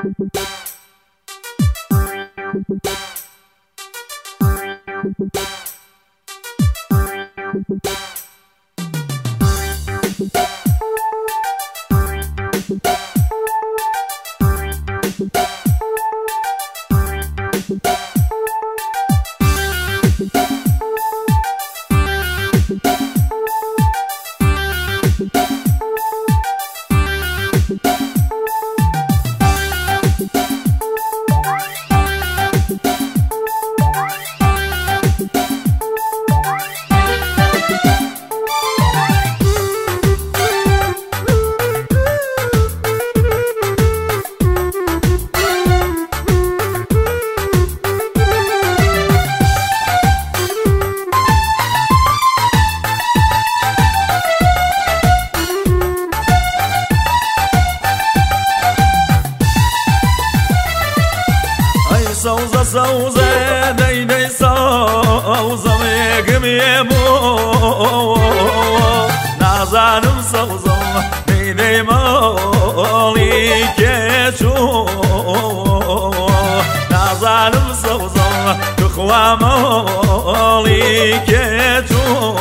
سوزة سوزة دي دي سوزة ميقم يمو نازانم سوزة دي دي مولي كيشو نازانم سوزة تخوى مولي كيشو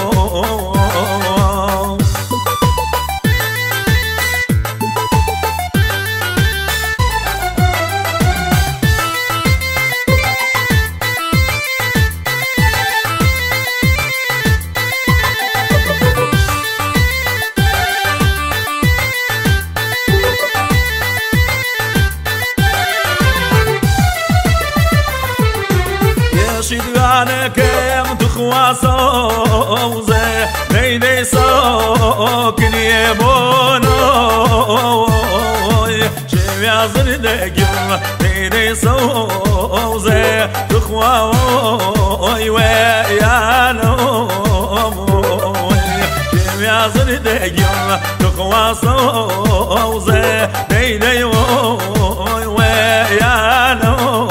شدوانه كم تخوا سوزه دي ساكن يبونو شويا زردقم دي سوزه تخوا ويانو شويا زردقم تخوا سوزه دي ويانو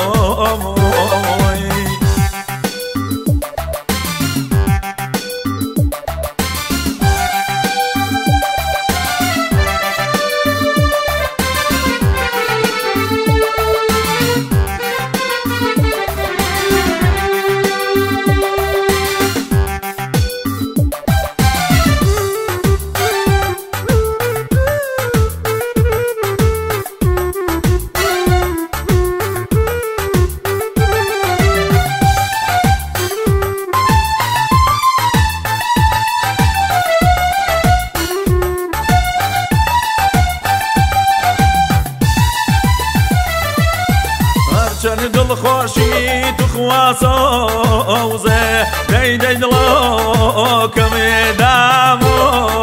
دل خوشی تو خواسوزه دی دی دلو کمی دامو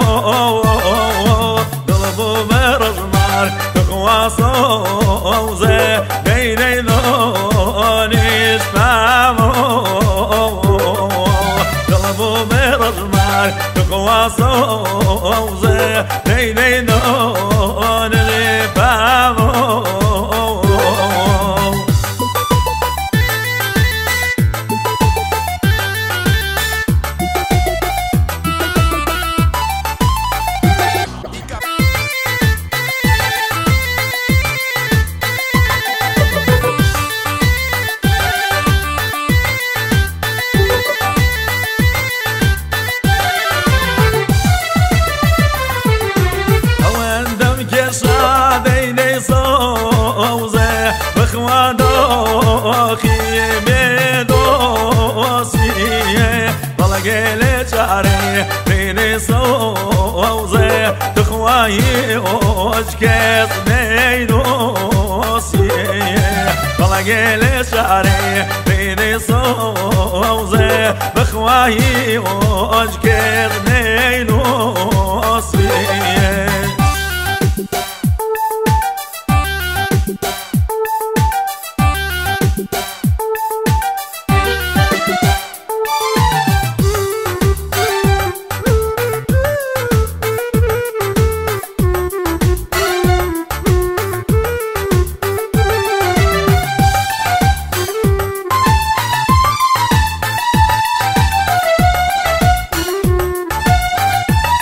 دل بو مرزمار تو خواسوزه دی دی دلو نیشتامو دل بو مرزمار تو خواسوزه دی دی دلو نیشتامو سوزه بخوانو خي بدوسيه طلقلي شعري بين سوزه تخواي وشكت بيدوسيه طلقلي شعري بين سوزه بخواي وشكت بيدوسيه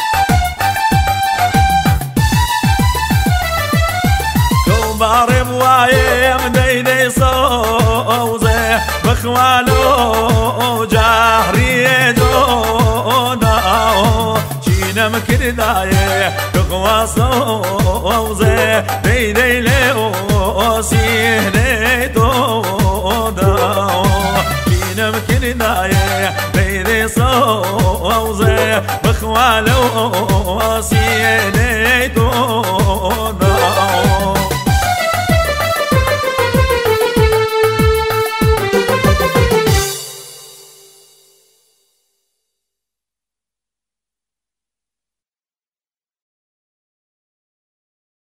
بارم دايم ديدي صوزه بخوالو جهري جوداو شينم كردايه بخوا صوزه ديدي لو سيهني دوداو شينم كردايه ديدي صوزه بخوالو سيهني دوداو